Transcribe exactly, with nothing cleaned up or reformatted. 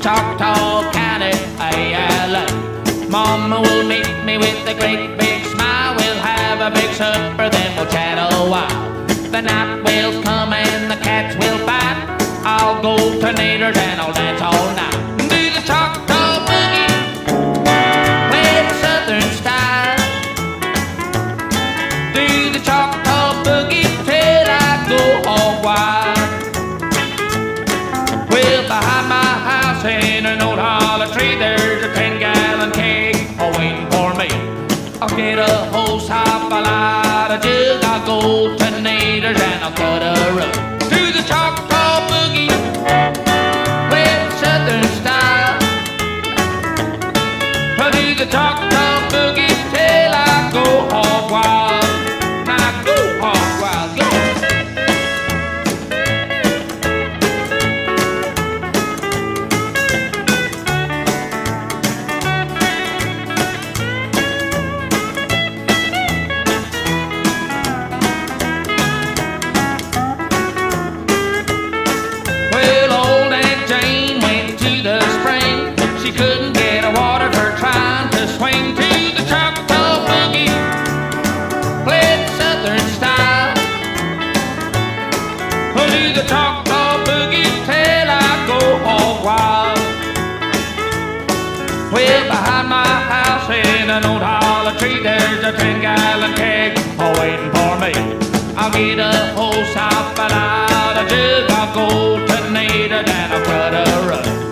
Choctaw County, A L A. Mama will meet me with a great big smile. We'll have a big supper, then we'll chat a while. The night will come and the cats will bite. I'll go to Nader's and I'll dance all night. Do the Choctaw boogie, play the Southern style. Do the Choctaw boogie till I go all wild. Well, behind my house in an old hollow tree, there's a ten-gallon keg waiting for me. I'll get a hose, hop, a light, a jug. I'll go to Nader's and I'll cut a rug. Do the Choctaw boogie with Southern style. I'll do the Choctaw boogie till I go hog wild. Now go hog wild, go. She couldn't get a water for trying to swing to the Choctaw boogie, play the Southern style. We'll do the Choctaw boogie till I go all wild. Well, behind my house in an old hollow tree, there's a ten-gallon keg waiting for me. I'll get a hose, hop, and out a jug. I'll go to Nader's and I'll cut a rug.